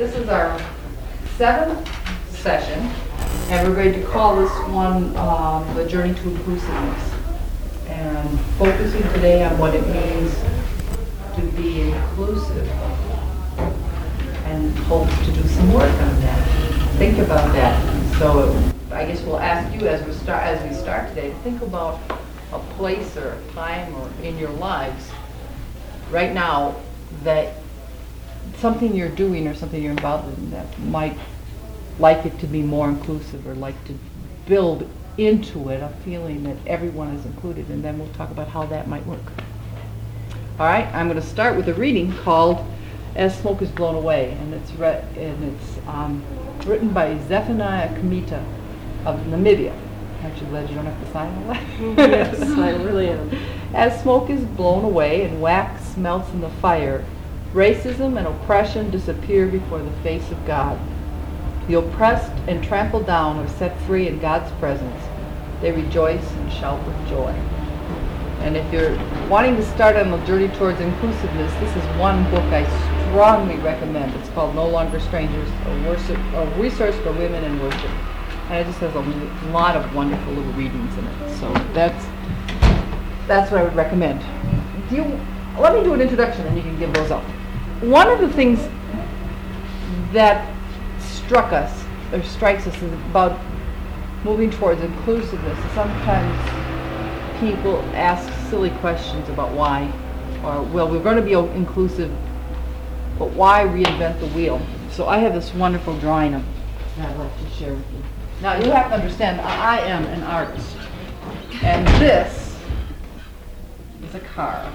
This is our 7th session, and we're going to call this one The Journey to Inclusiveness, and focusing today on what it means to be inclusive, and hope to do some work on that. Think about that. So I guess we'll ask you as we start today to think about a place or a time or in your lives right now that something you're doing or something you're involved in that might like it to be more inclusive or like to build into it a feeling that everyone is included, and then we'll talk about how that might work. All right, I'm going to start with a reading called As Smoke is Blown Away, and it's written by Zephaniah Kamita of Namibia. Aren't you glad you don't have to sign all that? Yes, I really am. As smoke is blown away and wax melts in the fire, racism and oppression disappear before the face of God. The oppressed and trampled down are set free in God's presence. They rejoice and shout with joy. And if you're wanting to start on the journey towards inclusiveness, this is one book I strongly recommend. It's called No Longer Strangers, a resource for women in worship. And it just has a lot of wonderful little readings in it. So that's what I would recommend. Let me do an introduction and you can give those up. One of the things that struck us or strikes us is about moving towards inclusiveness. Sometimes people ask silly questions about why, or well, we're going to be inclusive, but why reinvent the wheel? So I have this wonderful drawing that I'd like to share with you. Now you have to understand, I am an artist, and this is a car.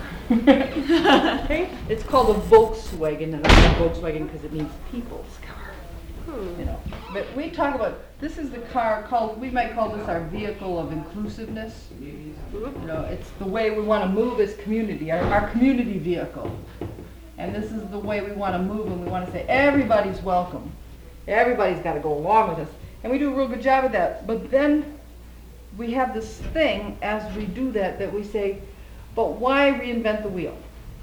It's called a Volkswagen, and it's called Volkswagen because it means people's car. You know, but we talk about, this is the car called, we might call this our vehicle of inclusiveness. You know, it's the way we want to move as community, our community vehicle. And this is the way we want to move, and we want to say everybody's welcome. Everybody's got to go along with us. And we do a real good job of that. But then we have this thing as we do that we say, but why reinvent the wheel?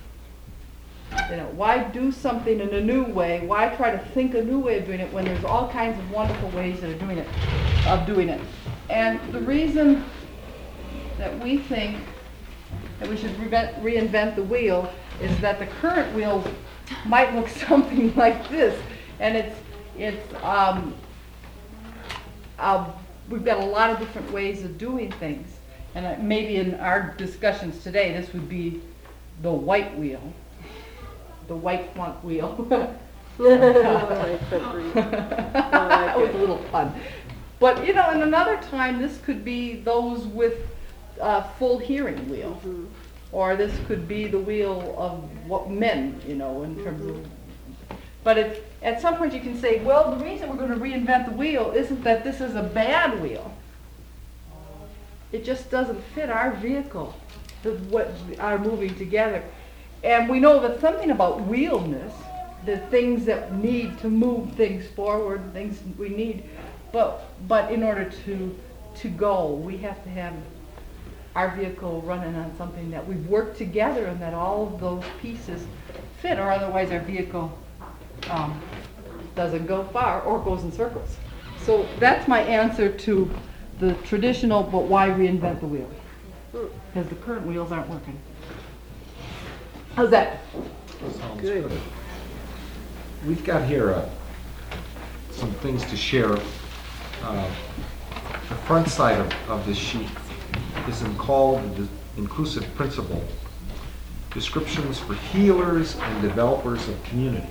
You know, why do something in a new way? Why try to think a new way of doing it when there's all kinds of wonderful ways that are doing it? And the reason that we think that we should reinvent the wheel is that the current wheel might look something like this, and we've got a lot of different ways of doing things, and maybe in our discussions today, this would be the white wheel, the white font wheel. That was a little fun. But you know, in another time, this could be those with full hearing wheel, or this could be the wheel of what men, you know, in terms of. But at some point you can say, well, the reason we're going to reinvent the wheel isn't that this is a bad wheel. It just doesn't fit our vehicle, what are moving together. And we know that something about wheelness, the things that need to move things forward, things we need. But in order to go, we have to have our vehicle running on something that we've worked together and that all of those pieces fit, or otherwise our vehicle doesn't go far or goes in circles. So that's my answer to the traditional, but why reinvent the wheel? Because the current wheels aren't working. How's that? Sounds Good. We've got here some things to share. The front side of this sheet is called the Inclusive Principle, Descriptions for Healers and Developers of Community.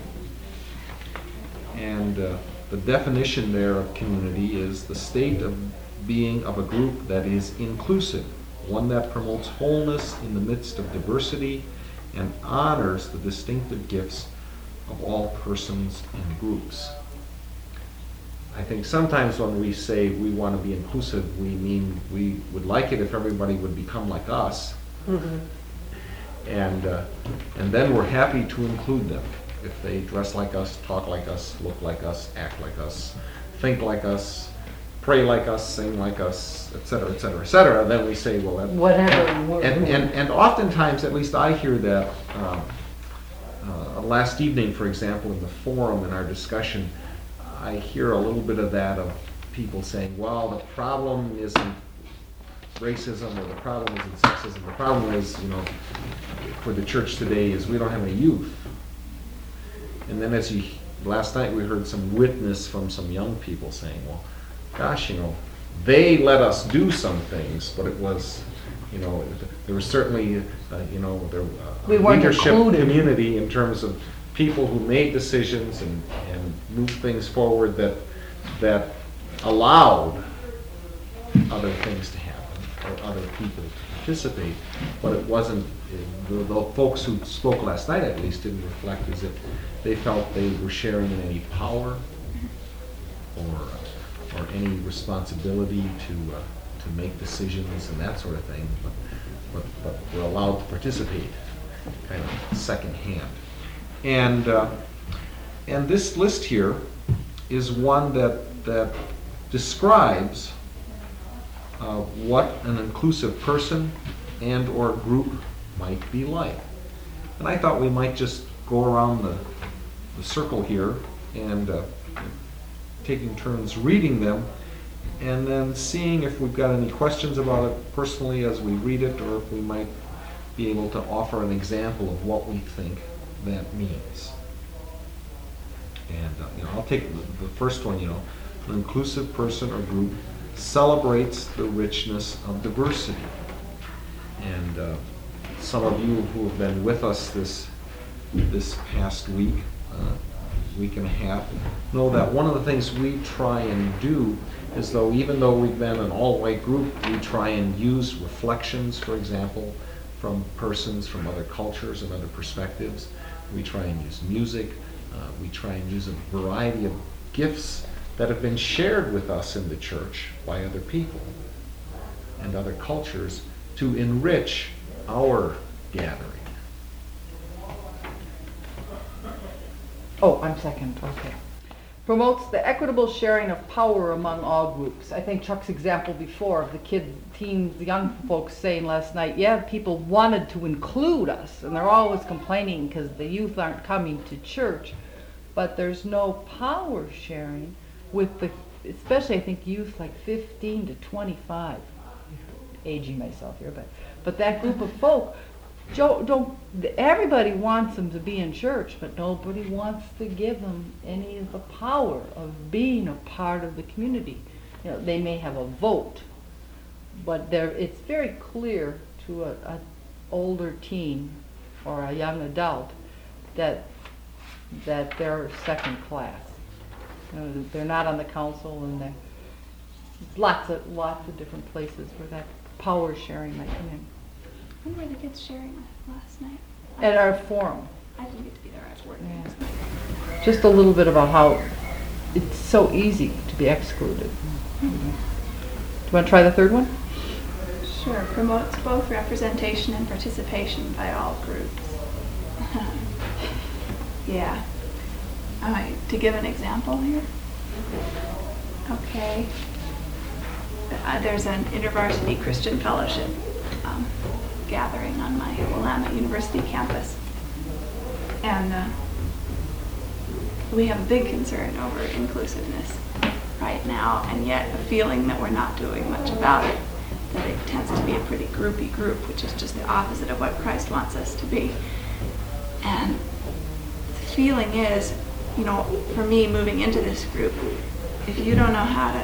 And the definition there of community is the state of being of a group that is inclusive, one that promotes wholeness in the midst of diversity and honors the distinctive gifts of all persons and groups. I think sometimes when we say we want to be inclusive, we mean we would like it if everybody would become like us. And then we're happy to include them. If they dress like us, talk like us, look like us, act like us, think like us, pray like us, sing like us, etc., etc., etc., then we say, well, that, whatever. and oftentimes, at least I hear that a last evening, for example, in the forum, in our discussion, I hear a little bit of that of people saying, well, the problem isn't racism, or the problem isn't sexism. The problem is, for the church today, is we don't have any youth. And then last night we heard some witness from some young people saying, well, gosh, they let us do some things, but it was, there was certainly, We weren't leadership included. community in terms of people who made decisions and moved things forward that allowed other things to happen, or other people to participate, but it wasn't, the folks who spoke last night at least didn't reflect as if they felt they were sharing in any power or any responsibility to make decisions and that sort of thing, but were allowed to participate kind of secondhand. And this list here is one that describes what an inclusive person and or group might be like. And I thought we might just go around the circle here and taking turns reading them, and then seeing if we've got any questions about it personally as we read it, or if we might be able to offer an example of what we think that means. And I'll take the first one. An inclusive person or group celebrates the richness of diversity. And some of you who have been with us this past week and a half, know that one of the things we try and do is, even though we've been an all-white group, we try and use reflections, for example, from persons from other cultures and other perspectives. We try and use music. We try and use a variety of gifts that have been shared with us in the church by other people and other cultures to enrich our gathering. Oh, I'm second, okay. Promotes the equitable sharing of power among all groups. I think Chuck's example before of the teens, the young folks saying last night, yeah, people wanted to include us, and they're always complaining because the youth aren't coming to church, but there's no power sharing with especially I think youth like 15 to 25, aging myself here, but that group of folk, everybody wants them to be in church, but nobody wants to give them any of the power of being a part of the community. They may have a vote, but it's very clear to an older teen or a young adult that they're second class. They're not on the council, and there's lots of different places where that power sharing might come in. When were the kids sharing last night? At our forum. I didn't get to be there. I was working. Yeah. Just a little bit about how it's so easy to be excluded. Do you want to try the third one? Sure. Promotes both representation and participation by all groups. Yeah. To give an example here? Okay. There's an InterVarsity Christian Fellowship gathering on my Willamette University campus. And we have a big concern over inclusiveness right now, and yet a feeling that we're not doing much about it, that it tends to be a pretty groupy group, which is just the opposite of what Christ wants us to be. And the feeling is, for me moving into this group, if you don't know how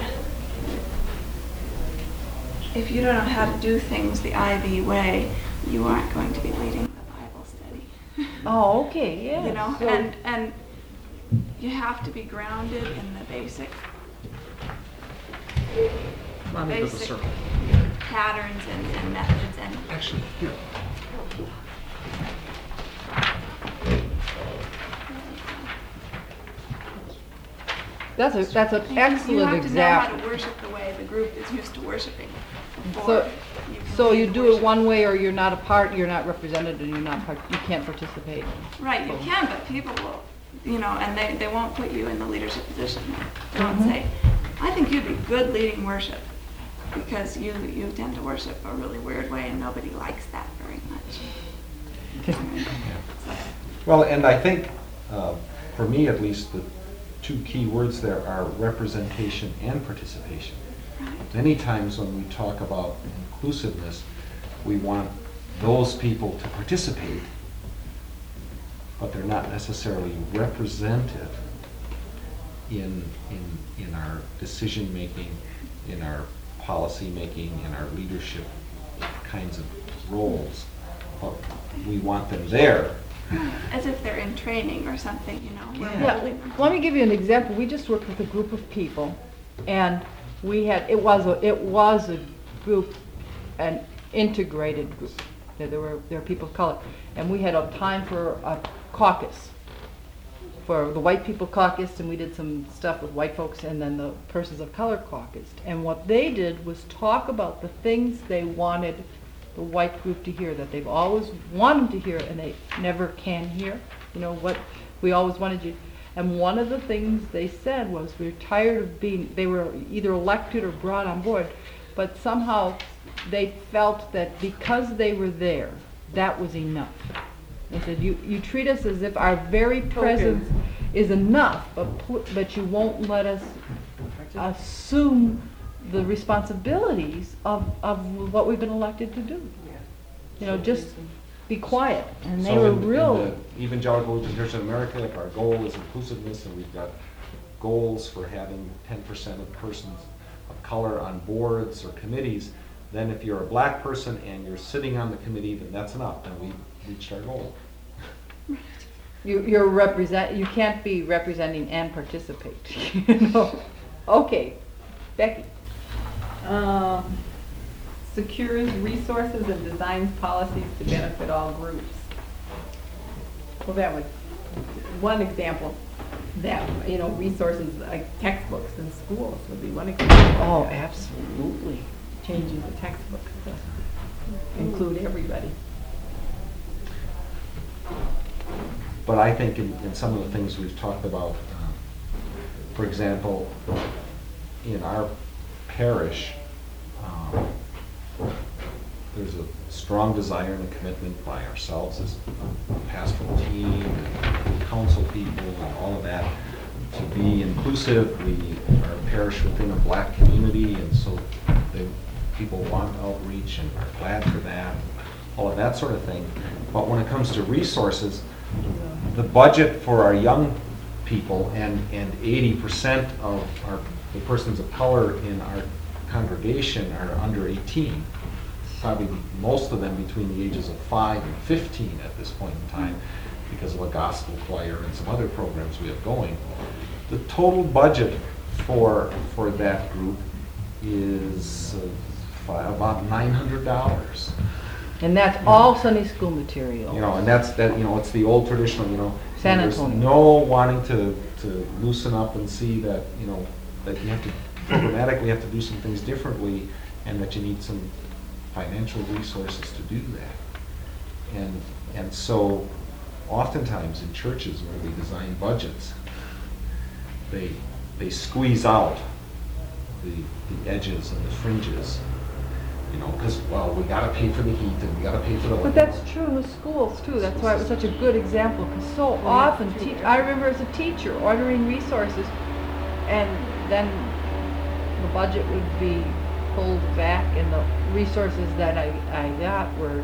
to do things the IV way, you aren't going to be leading the Bible study. Oh, okay, yeah. And you have to be grounded in the basic patterns and methods. And Actually, here. That's an you excellent have to know how example. to worship the way the group is used to worshiping. So you do it one way, or you're not a part, you're not represented, and you can't participate. Right, you can, but people will, and they won't put you in the leadership position. They won't say, I think you'd be good leading worship, because you tend to worship a really weird way, and nobody likes that very much. Well, and I think For me at least, the two key words there are representation and participation. Many times when we talk about inclusiveness, we want those people to participate, but they're not necessarily represented in our decision making, in our policy making, in our leadership kinds of roles. But we want them there. As if they're in training or something, you know. where Yeah, we- let me give you an example. We just worked with a group of people, and we had, it was a group, an integrated group. There were people of color, and we had a time for a caucus, for the white people caucused, and we did some stuff with white folks, and then the persons of color caucused. And what they did was talk about the things they wanted the white group to hear, that they've always wanted to hear and they never can hear. You know, what we always wanted you. And one of the things they said was, we're tired of being, they were either elected or brought on board, but somehow they felt that because they were there, that was enough. They said, you treat us as if our very presence is enough, but you won't let us assume the responsibilities of what we've been elected to do. You know, just be quiet. And they So were in real. the Evangelical Lutheran Church in America, if our goal is inclusiveness, and we've got goals for having 10% of persons of color on boards or committees, then if you're a black person and you're sitting on the committee, then that's enough, then we've reached our goal. You can't be representing and participate. You know? Okay, Becky. Secures resources and designs policies to benefit all groups. Well, that would, one example, that, you know, resources like textbooks in schools would be one example. Oh, absolutely. Changing the textbooks to include everybody. But I think in some of the things we've talked about, for example, in our parish, there's a strong desire and a commitment by ourselves as a pastoral team and council people and all of that to be inclusive. We are a parish within a black community, and so people want outreach and are glad for that, all of that sort of thing. But when it comes to resources, the budget for our young people and 80% of the persons of color in our congregation are under 18. Probably most of them between the ages of 5 and 15 at this point in time, because of a gospel choir and some other programs we have going. The total budget for that group is about $900. And that's all Sunday school material. You know, and that's it's the old traditional, San there's Antonio. no wanting to loosen up and see that, that you have to programmatically have to do some things differently, and that you need some financial resources to do that. And so oftentimes in churches where we design budgets, they squeeze out the edges and the fringes, because, well, we gotta pay for the heat and we gotta pay for the But that's true in the schools too. That's why it was such a good example, because so often, I remember as a teacher ordering resources, and then the budget would be pulled back, and the resources that I got were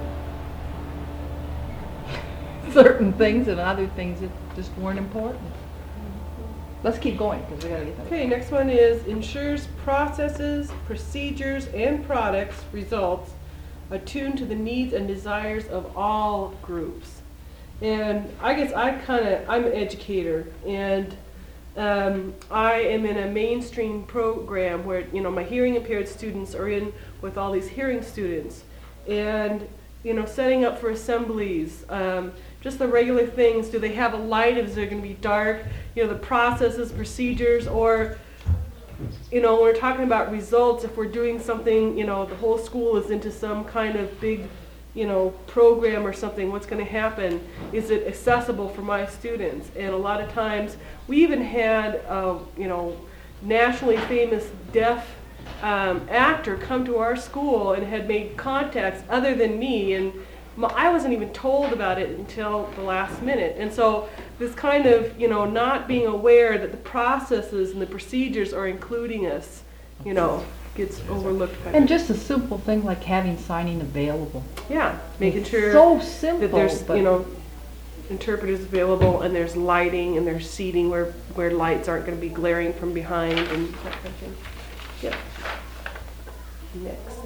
certain things, and other things that just weren't important. Let's keep going, because we gotta get that. Okay, next one is ensures processes, procedures, and products results attuned to the needs and desires of all groups. And I guess I'm an educator, and I am in a mainstream program where, my hearing impaired students are in with all these hearing students. And, setting up for assemblies, just the regular things. Do they have a light? Is it going to be dark? The processes, procedures, or, when we're talking about results, if we're doing something, the whole school is into some kind of big, program or something, what's going to happen? Is it accessible for my students? And a lot of times, we even had, nationally famous deaf actor come to our school and had made contacts other than me, and I wasn't even told about it until the last minute. And so this kind of, not being aware that the processes and the procedures are including us, gets overlooked. And just a simple thing like having signing available. Yeah, making It's sure so simple, that there's, but- interpreters available, and there's lighting, and there's seating where lights aren't going to be glaring from behind, and that kind of thing. Yeah. Next.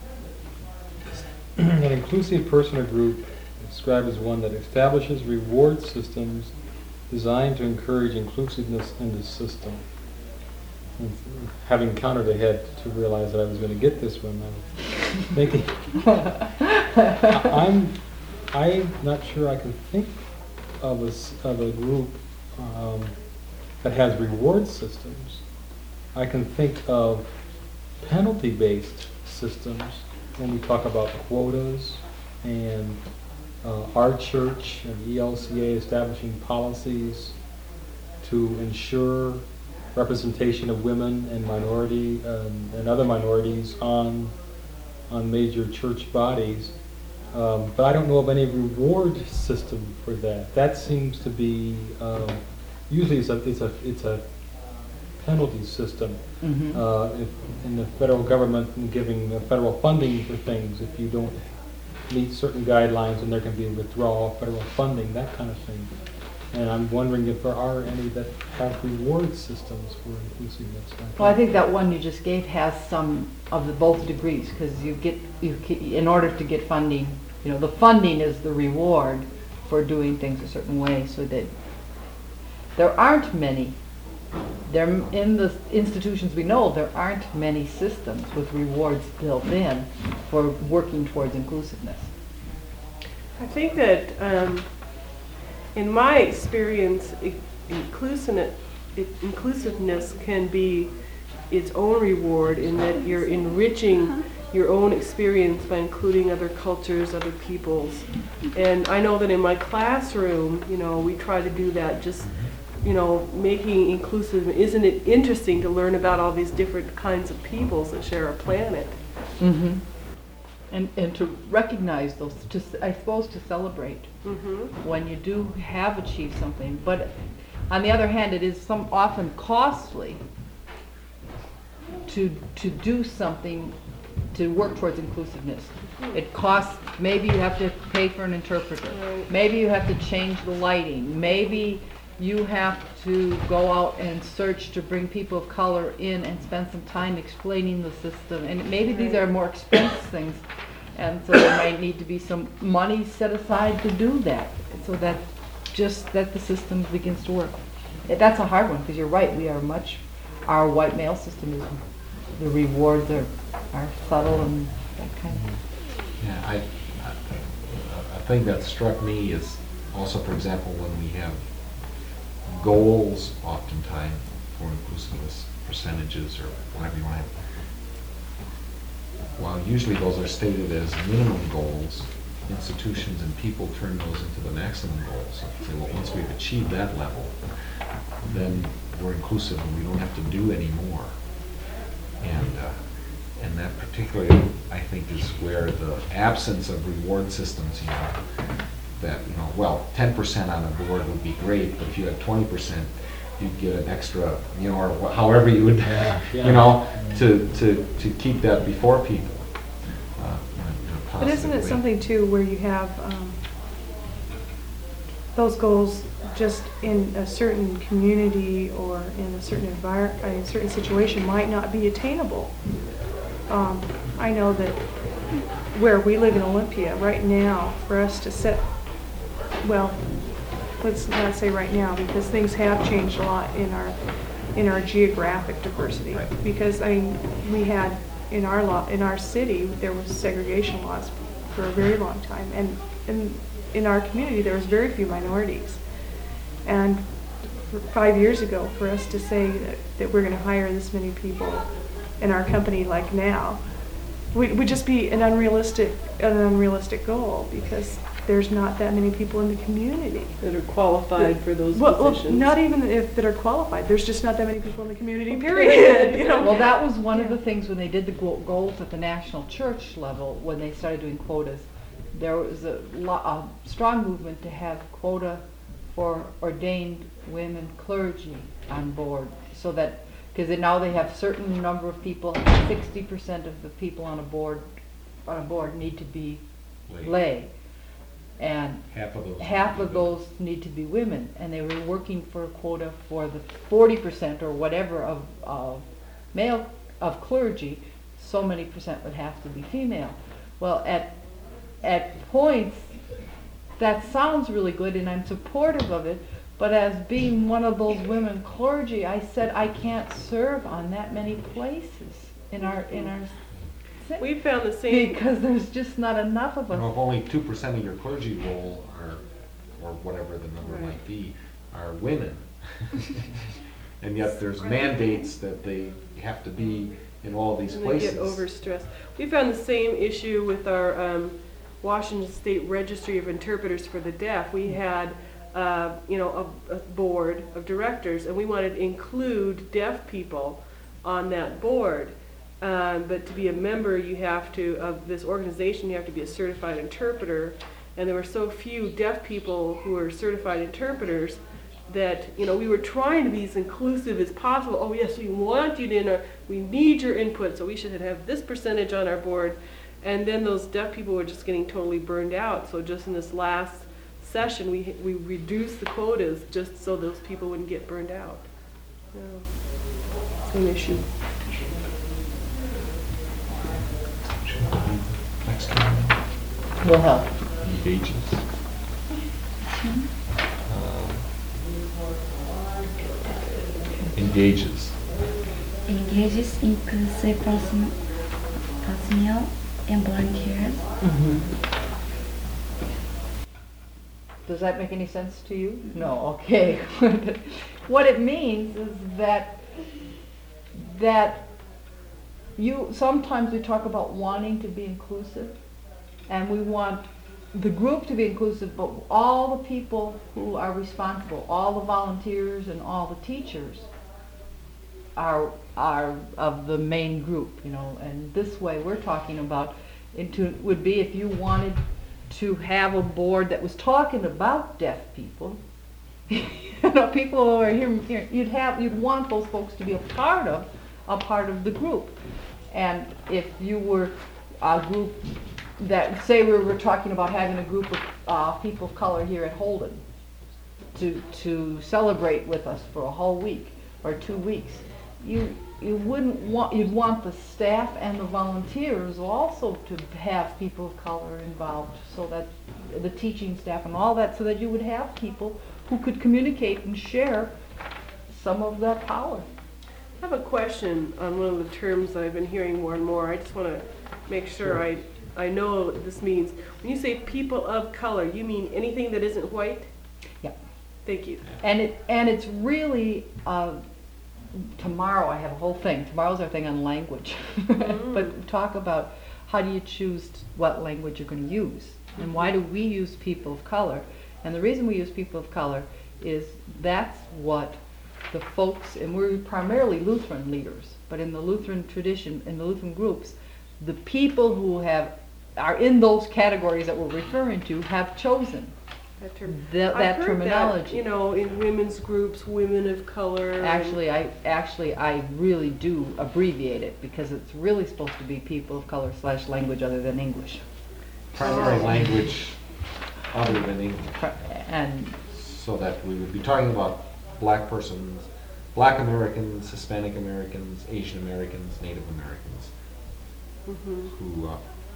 An inclusive person or group described as one that establishes reward systems designed to encourage inclusiveness in the system. And having counted ahead to realize that I was going to get this one, I was thinking, I'm not sure I can think of a group that has reward systems. I can think of penalty-based systems when we talk about quotas and our church and ELCA establishing policies to ensure representation of women and minority and other minorities on major church bodies. But I don't know of any reward system for that. That seems to be usually it's a penalty system. If in the federal government giving federal funding for things, if you don't meet certain guidelines, and there can be withdrawal of federal funding, that kind of thing. And I'm wondering if there are any that have reward systems for inclusiveness. Well, I think that one you just gave has some of the both degrees, because in order to get funding, the funding is the reward for doing things a certain way, so that there aren't many. In the institutions we know, there aren't many systems with rewards built in for working towards inclusiveness. I think that in my experience, inclusiveness can be its own reward in that you're enriching your own experience by including other cultures, other peoples. And I know that in my classroom, we try to do that, just making inclusive. Isn't it interesting to learn about all these different kinds of peoples that share our planet? Mm-hmm. And to recognize those, I suppose to celebrate when you do have achieved something. But on the other hand, it is often costly to do something to work towards inclusiveness. It costs, maybe you have to pay for an interpreter. Right. Maybe you have to change the lighting. Maybe you have to go out and search to bring people of color in and spend some time explaining the system. And maybe these are more expensive things, and so there might need to be some money set aside to do that, so that the system begins to work. That's a hard one, because you're right, our white male system is, the rewards are subtle and that kind of thing. Yeah, a thing that struck me is also, for example, when we have goals oftentimes for inclusiveness, percentages or whatever you want to have. While usually those are stated as minimum goals, institutions and people turn those into the maximum goals. So say, well, once we've achieved that level, then we're inclusive and we don't have to do any more. And that particularly, I think, is where the absence of reward systems, that, 10% on a board would be great, but if you had 20%, you'd get an extra, or however you would, to keep that before people. But isn't it something too where you have those goals just in a certain community or in a certain a certain situation might not be attainable? I know that where we live in Olympia right now, for us to set, well, let's not say right now, because things have changed a lot in our geographic diversity. Right. Because we had in our city there was segregation laws for a very long time, and in our community there was very few minorities. And 5 years ago, for us to say that we're going to hire this many people in our company like now would just be an unrealistic goal, because there's not that many people in the community That are qualified for those well, positions. not even if that are qualified. There's just not that many people in the community, period. Well, that was one of the things when they did the goals at the national church level, when they started doing quotas. there was a strong movement to have quota for ordained women clergy on board, so that, because now they have certain number of people, 60% of the people on a board need to be lay. And half of those need to be women, and they were working for a quota for the 40% or whatever of male of clergy. So many percent would have to be female. Well, at points that sounds really good, and I'm supportive of it. But as being one of those women clergy, I said I can't serve on that many places in our city, We found the same. because there's just not enough of us. If only 2% of your clergy roll are, or whatever the number Right. might be, are women. And yet there's mandates that they have to be in all these And they get places. overstressed. We found the same issue with our Washington State Registry of Interpreters for the Deaf. We had, a board of directors, and we wanted to include deaf people on that board. But to be a member, of this organization, you have to be a certified interpreter. And there were so few deaf people who were certified interpreters that, we were trying to be as inclusive as possible. Oh yes, we want you to, we need your input, so we should have this percentage on our board. And then those deaf people were just getting totally burned out. So just in this last session, we reduced the quotas just so those people wouldn't get burned out. Same issue. Next one. Will help. Engages. Engages. Engages inclusive personnel and volunteers. Does that make any sense to you? No, okay. What it means is that sometimes we talk about wanting to be inclusive, and we want the group to be inclusive, but all the people who are responsible, all the volunteers and all the teachers are of the main group, and this way we're talking about would be if you wanted to have a board that was talking about deaf people, people who are here, you'd want those folks to be a part of the group. And if you were a group that, say we were talking about having a group of people of color here at Holden to celebrate with us for a whole week or 2 weeks, you'd want the staff and the volunteers also to have people of color involved, so that the teaching staff and all that, so that you would have people who could communicate and share some of that power. I have a question on one of the terms that I've been hearing more and more. I just want to make sure I know what this means. When you say people of color, you mean anything that isn't white? Yeah. Thank you. And it's really, tomorrow I have a whole thing. Tomorrow's our thing on language. But talk about how do you choose what language you're going to use, and why do we use people of color? And the reason we use people of color is that's what the folks, and we're primarily Lutheran leaders, but in the Lutheran tradition, in the Lutheran groups, the people who are in those categories that we're referring to have chosen That term. that I've heard terminology. that, in women's groups, women of color. Actually, I really do abbreviate it, because it's really supposed to be people of color / language other than English. Primary language other than English. And So that we would be talking about black persons, black Americans, Hispanic Americans, Asian Americans, Native Americans, who,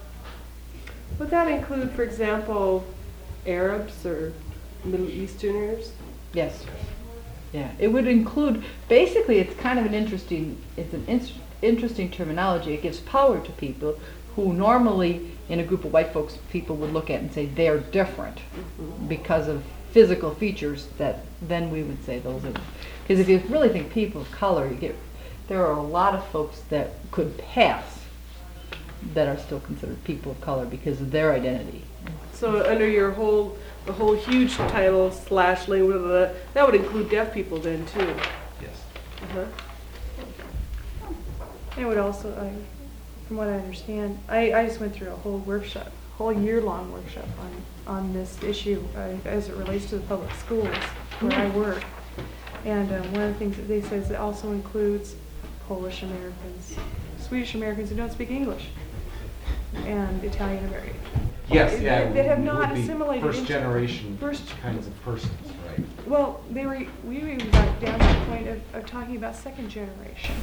Would that include, for example, Arabs or Middle Easterners? yes, yeah, it would include, basically it's kind of an interesting terminology. It gives power to people who normally in a group of white folks people would look at and say they're different because of physical features, that then we would say those are, because if you really think people of color, there are a lot of folks that could pass that are still considered people of color because of their identity. So under the whole huge title / language, that would include deaf people then too. yes. Uh-huh. I would also, from what I understand, I just went through a whole whole year-long workshop on this issue as it relates to the public schools where I work. And one of the things that they say is it also includes Polish Americans, Swedish Americans who don't speak English, and Italian Americans. Yes, That- yeah. that have it not would be assimilated First into- generation first- kinds of persons, right? Well, we even got down to the point of talking about second generation.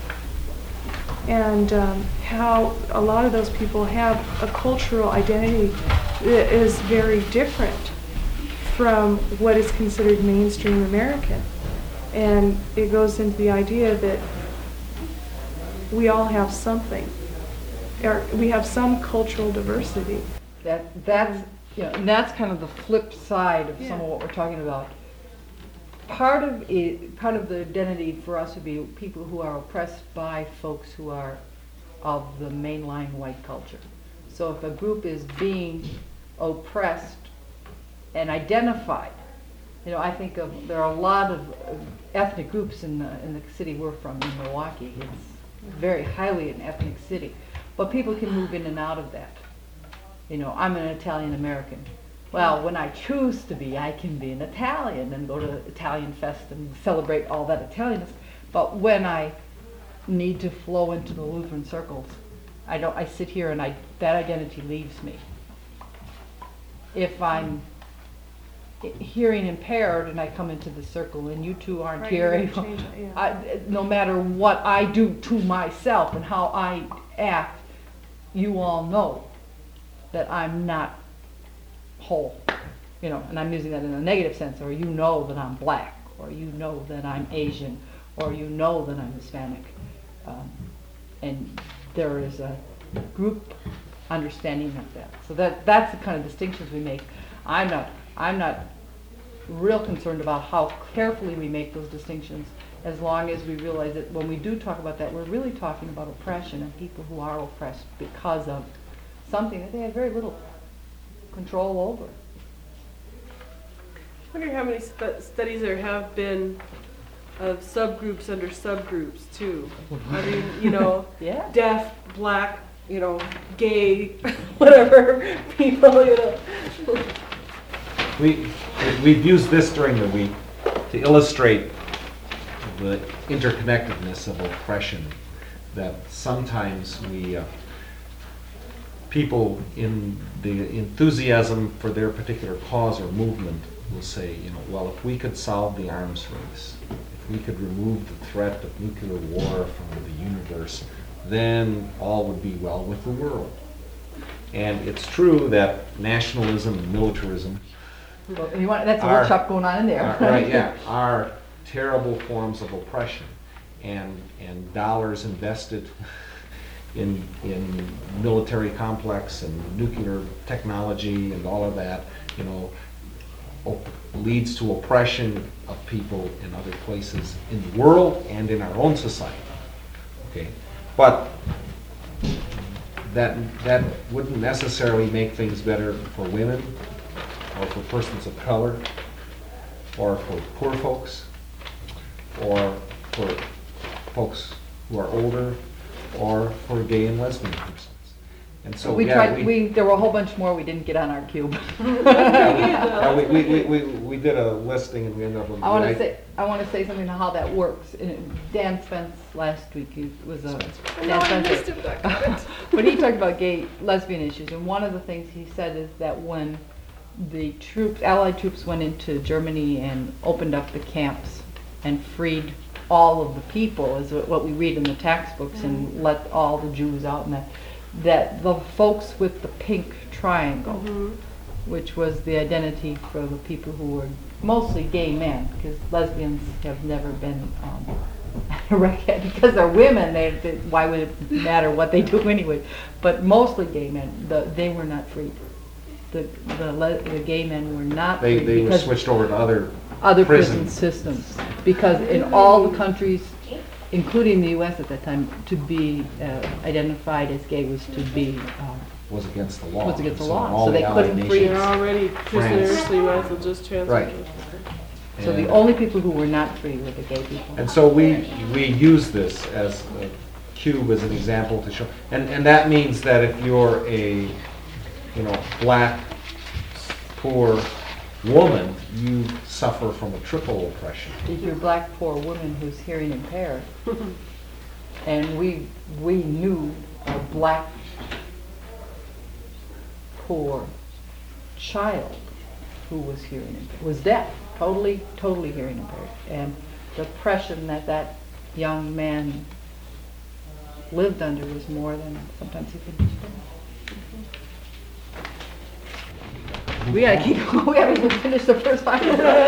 And how a lot of those people have a cultural identity that is very different from what is considered mainstream American. And it goes into the idea that we all have something, or we have some cultural diversity. That's you know, and that's kind of the flip side of some of what we're talking about. Part of the identity for us would be people who are oppressed by folks who are of the mainline white culture. So if a group is being oppressed and identified, you know, I think there are a lot of ethnic groups in the city we're from, in Milwaukee. It's very highly an ethnic city, but people can move in and out of that. You know, I'm an Italian American. Well, when I choose to be, I can be an Italian and go to Italian Fest and celebrate all that Italianness. But when I need to flow into the Lutheran circles, I sit here and that identity leaves me. If I'm hearing impaired and I come into the circle and you two aren't Right, here, you gotta change it, yeah. no matter what I do to myself and how I act, you all know that I'm not whole, you know, and I'm using that in a negative sense, or you know that I'm black, or you know that I'm Asian, or you know that I'm Hispanic. And there is a group understanding of that. So that's the kind of distinctions we make. I'm not real concerned about how carefully we make those distinctions, as long as we realize that when we do talk about that, we're really talking about oppression and people who are oppressed because of something that they have very little control over. I wonder how many studies there have been of subgroups under subgroups too. I mean, you know, Yeah. deaf, black, you know, gay, whatever people, you know. We've used this during the week to illustrate the interconnectedness of oppression, that sometimes people in the enthusiasm for their particular cause or movement will say, you know, well, if we could solve the arms race, if we could remove the threat of nuclear war from the universe, then all would be well with the world. And it's true that nationalism and militarism Well, that's a Our- workshop going on in there. right, yeah, are terrible forms of oppression, and dollars invested in military complex and nuclear technology and all of that, you know, leads to oppression of people in other places in the world and in our own society. Okay, but that wouldn't necessarily make things better for women, or for persons of color, or for poor folks, or for folks who are older, or for gay and lesbian persons. And so We yeah, tried. There were a whole bunch more we didn't get on our cube. we did a listing and we ended up with. I want to say something to how that works. Dan Spence last week, he was a Dan Spence. But he talked about gay lesbian issues, and one of the things he said is that when the Allied troops went into Germany and opened up the camps and freed all of the people, is what we read in the textbooks, and let all the Jews out, and that the folks with the pink triangle, which was the identity for the people who were mostly gay men, because lesbians have never been because they're women, why would it matter what they do anyway? But mostly gay men, they were not freed. The gay men were not freed They were because switched over to other prison systems, because in all the countries, including the U.S. at that time, to be identified as gay was to be was against the law. Was against the So law, all so the they Allied couldn't free- They're nations- already prisoners, so you might as well just transfer. Right. so the And- only people who were not free were the gay people. And so we use this as a cube as an example to show, and that means that if you're a black, poor woman, you suffer from a triple oppression. If you're a black poor woman who's hearing impaired, and we knew a black poor child who was hearing impaired, was deaf, totally hearing impaired, and the oppression that young man lived under was more than sometimes he could understand. We gotta keep going. We haven't even finished the first line.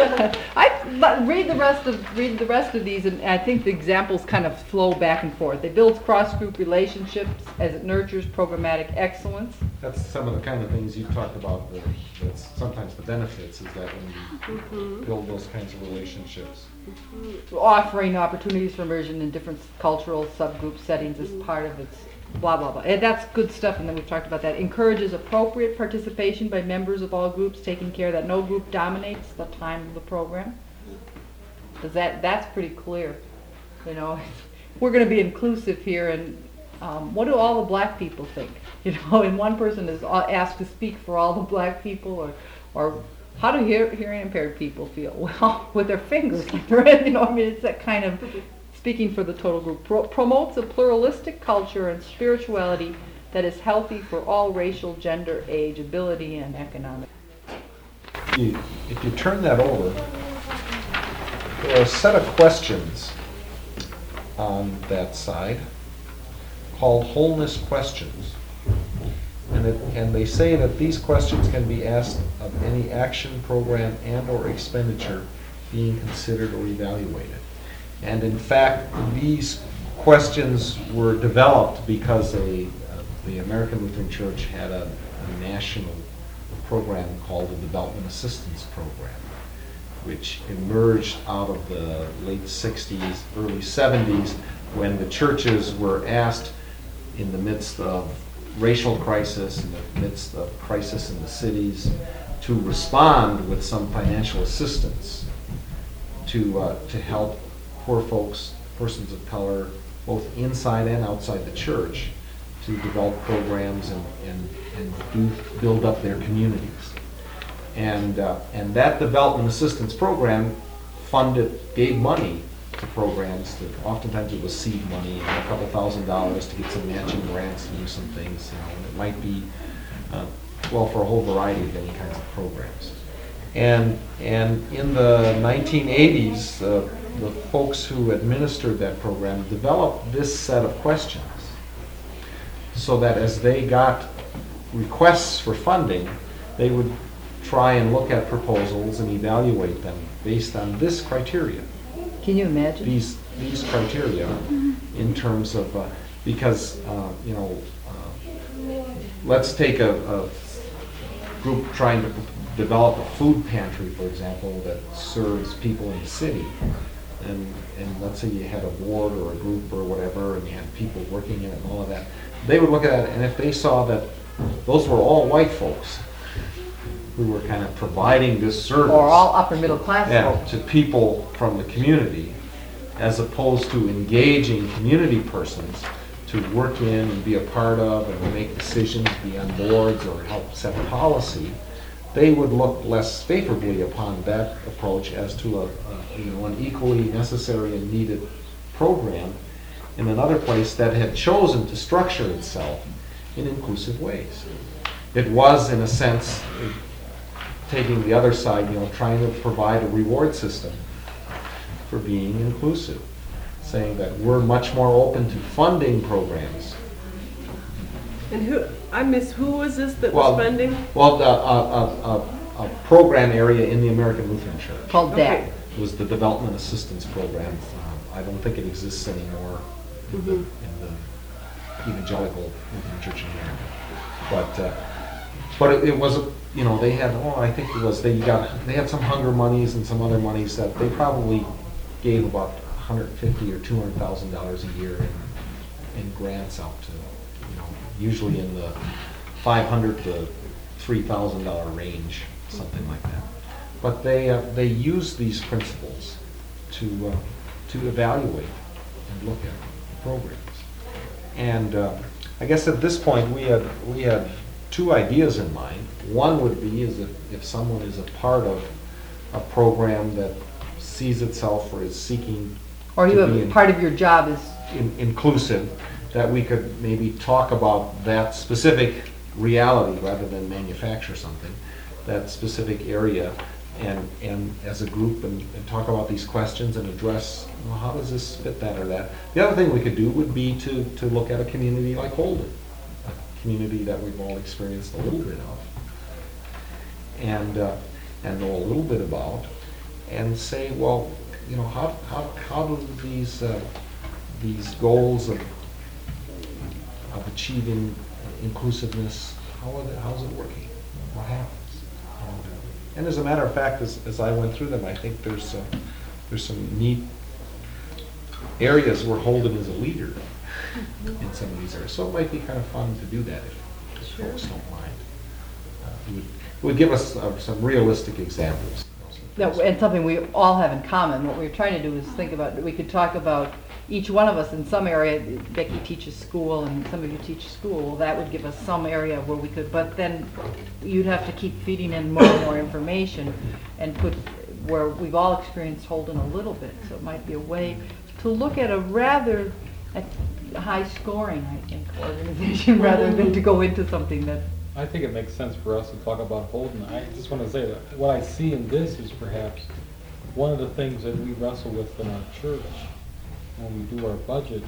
But read the rest of these, and I think the examples kind of flow back and forth. It builds cross-group relationships as it nurtures programmatic excellence. That's some of the kind of things you talked about. That's sometimes the benefits is that when you build those kinds of relationships. Offering opportunities for immersion in different cultural subgroup settings as part of its blah, blah, blah. And that's good stuff, and then we've talked about that. Encourages appropriate participation by members of all groups, taking care that no group dominates the time of the program. Because that's pretty clear. We're going to be inclusive here, and what do all the black people think? And one person is asked to speak for all the black people, or how do hearing impaired people feel? Well, with their fingers, it's that kind of speaking for the total group. Promotes a pluralistic culture and spirituality that is healthy for all racial, gender, age, ability, and economic. If you turn that over, there are a set of questions on that side called wholeness questions. And they say that these questions can be asked of any action, program, and or expenditure being considered or evaluated. And in fact, these questions were developed because the American Lutheran Church had a national program called the Development Assistance Program, which emerged out of the late 60s, early 70s, when the churches were asked in the midst of racial crisis, in the midst of crisis in the cities, to respond with some financial assistance to help poor folks, persons of color, both inside and outside the church, to develop programs and build up their communities. And that development assistance program gave money to programs that oftentimes it was seed money, a couple $1,000s to get some matching grants to do some things, and it might be, for a whole variety of any kinds of programs. And in the 1980s, the folks who administered that program developed this set of questions so that as they got requests for funding, they would try and look at proposals and evaluate them based on this criteria. Can you imagine? These criteria in terms of, because, let's take a group trying to develop a food pantry, for example, that serves people in the city. And let's say you had a ward or a group or whatever, and you had people working in it and all of that. They would look at it, and if they saw that those were all white folks who were kind of providing this service, or all upper middle class folks, to people from the community, as opposed to engaging community persons to work in and be a part of and make decisions, be on boards or help set policy, they would look less favorably upon that approach as to an equally necessary and needed program in another place that had chosen to structure itself in inclusive ways. It was, in a sense, taking the other side, trying to provide a reward system for being inclusive, saying that we're much more open to funding programs. And who was this that was funding? Well, a program area in the American Lutheran Church. called DAP. Okay. It was the Development Assistance Program. I don't think it exists anymore in the Evangelical Lutheran Church in America. But it was, they had, I think it was, they had some hunger monies and some other monies that they probably gave about $150,000 or $200,000 a year in grants out to, usually in the $500 to $3,000 range, something like that. But they use these principles to evaluate and look at programs. And I guess at this point we had two ideas in mind. One would be is if someone is a part of a program that sees itself or is seeking Or you to be have, part of your job is, inclusive, that we could maybe talk about that specific reality rather than manufacture something, that specific area, and as a group and talk about these questions and address, well, how does this fit that or that. The other thing we could do would be to look at a community like Holden, a community that we've all experienced a little bit of, and know a little bit about, and say, well, you know, how do these goals of achieving inclusiveness, how's it working? What happens? And as a matter of fact, as I went through them, I think there's some neat areas where Holden is a leader in some of these areas. So it might be kind of fun to do that if folks don't mind. It would give us some realistic examples. and something we all have in common. What we're trying to do is think about, we could talk about each one of us in some area. Becky teaches school and some of you teach school. Well, that would give us some area where we could, but then you'd have to keep feeding in more and more information and put where we've all experienced Holden a little bit. So it might be a way to look at a rather high scoring, I think, organization rather than to go into something that. I think it makes sense for us to talk about Holden. I just want to say that what I see in this is perhaps one of the things that we wrestle with in our church when we do our budget.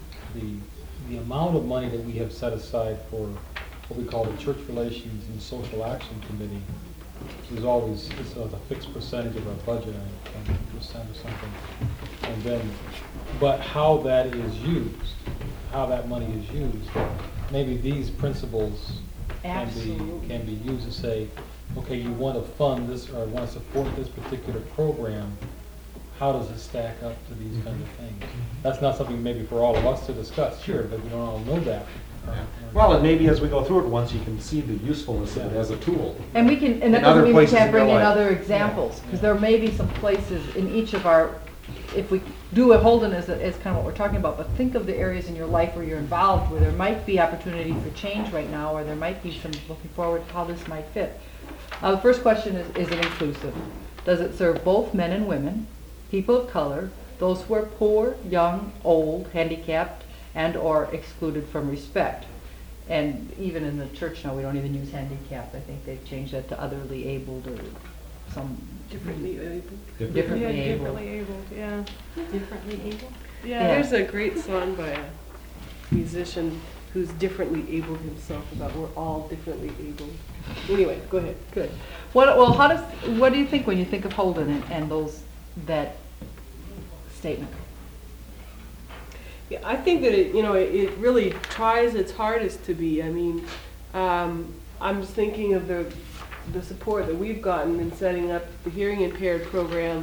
The amount of money that we have set aside for what we call the Church Relations and Social Action Committee is always a fixed percentage of our budget, I think 10% or something. And then, but how that is used, how that money is used, maybe these principles can be used to say, okay, you want to fund this or want to support this particular program, how does it stack up to these kinds of things? That's not something maybe for all of us to discuss here, but we don't all know that. Well, and maybe as we go through it once, you can see the usefulness of it as a tool. And we can, and that In other doesn't mean we places can't in bring your in life. other examples, because there may be some places in each of our, if we do a Holden as kind of what we're talking about, but think of the areas in your life where you're involved, where there might be opportunity for change right now, or there might be some looking forward to how this might fit. The first question is it inclusive? Does it serve both men and women, people of color, those who are poor, young, old, handicapped, and or excluded from respect? And even in the church now, we don't even use handicapped. I think they've changed that to otherly abled or some Differently able. differently Yeah, able. differently abled, yeah. Differently able? Yeah. There's a great song by a musician who's differently abled himself about we're all differently abled. Anyway, go ahead. Good. What do you think when you think of Holden and that statement? Yeah, I think that it really tries its hardest to be. I mean, I'm just thinking of the support that we've gotten in setting up the hearing impaired program,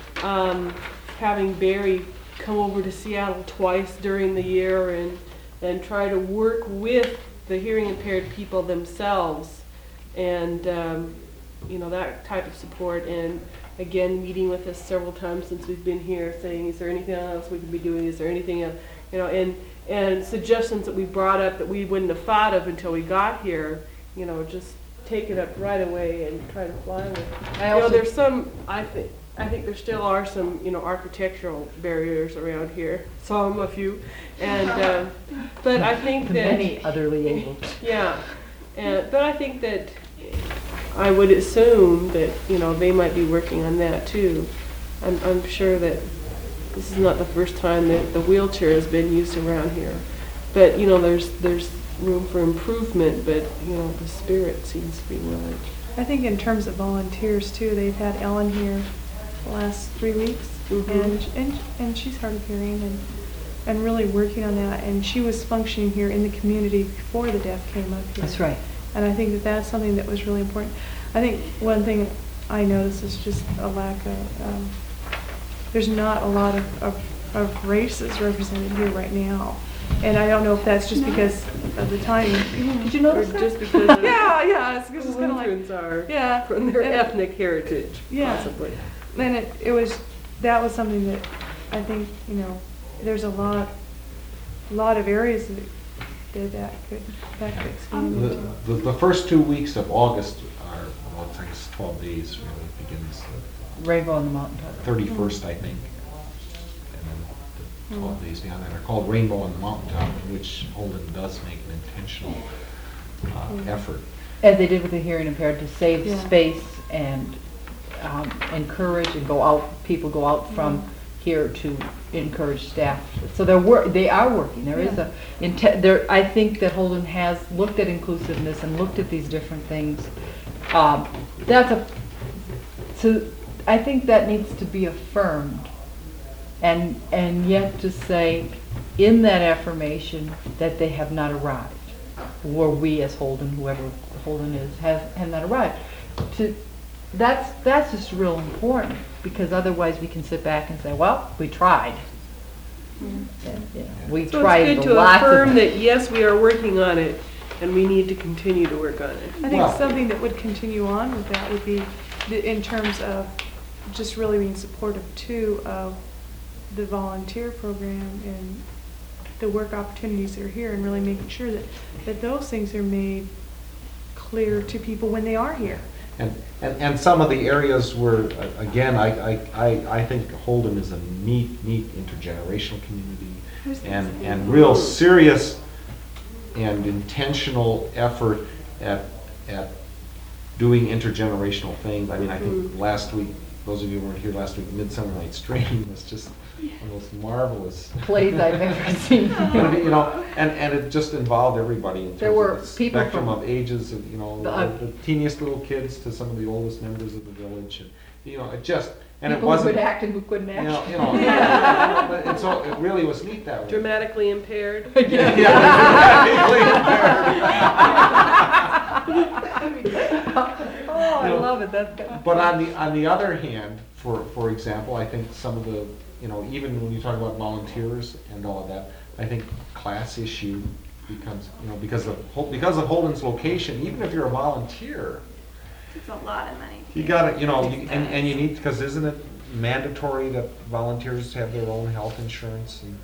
having Barry come over to Seattle twice during the year and try to work with the hearing impaired people themselves, and that type of support. And again, meeting with us several times since we've been here, saying, is there anything else we could be doing? Is there anything else? And suggestions that we brought up that we wouldn't have thought of until we got here, just take it up right away and try to fly with it. There's some, I think there still are some, architectural barriers around here, a few, and, but I think that. Many otherly abled. Yeah, but I think that I would assume that, they might be working on that too. I'm sure that this is not the first time that the wheelchair has been used around here. But, there's room for improvement, but, the spirit seems to be willing. I think in terms of volunteers too, they've had Ellen here the last 3 weeks, and she's hard of hearing and really working on that. And she was functioning here in the community before the deaf came up here. That's right. And I think that that's something that was really important. I think one thing I noticed is just a lack of, there's not a lot of races represented here right now. And I don't know if that's just because of the timing. Did you Or notice that? just because of Yeah, it's just kind of like, Lutherans are yeah. from their And- ethnic heritage, Yeah. possibly. And that was something that I think, there's a lot of areas that could expand into. The first 2 weeks of August are, well, I guess 12 days really begins Rainbow on the Mountaintop. the 31st, I think. And then the 12 days beyond that are called Rainbow on the Mountaintop, in which Holden does make an intentional effort. As they did with the hearing impaired, to save Yeah. space and encourage and people go out from here to encourage staff. So they are working. There is I think that Holden has looked at inclusiveness and looked at these different things. I think that needs to be affirmed, and yet to say in that affirmation that they have not arrived, or we as Holden, whoever Holden is, have not arrived. That's just real important, because otherwise we can sit back and say, well, we tried. And, we So tried it's good to lots affirm of that, yes, we are working on it, and we need to continue to work on it. I think Well- something that would continue on with that would be in terms of just really being supportive too of the volunteer program and the work opportunities that are here, and really making sure that those things are made clear to people when they are here. And some of the areas where, again, I think Holden is a neat intergenerational community, and real serious and intentional effort at doing intergenerational things. I mean, I think last week, those of you who weren't here last week, Midsummer Night's Dream was just one of the most marvelous plays I've ever seen. you know, and it just involved everybody in terms There were of the people spectrum from- of ages, of, you know, The- the teeniest little kids to some of the oldest members of the village, and you know, it just and it People who wasn't, could act and who couldn't you act. know, and so it really was neat that way. Dramatically impaired. Oh, I love it. That's good. But on the other hand, for example, I think some of the, you know, even when you talk about volunteers and all of that, I think class issue becomes, you know, because of Holden's location, even if you're a volunteer, It's a lot of money. you gotta, you know, and you need, because isn't it mandatory that volunteers have their own health insurance and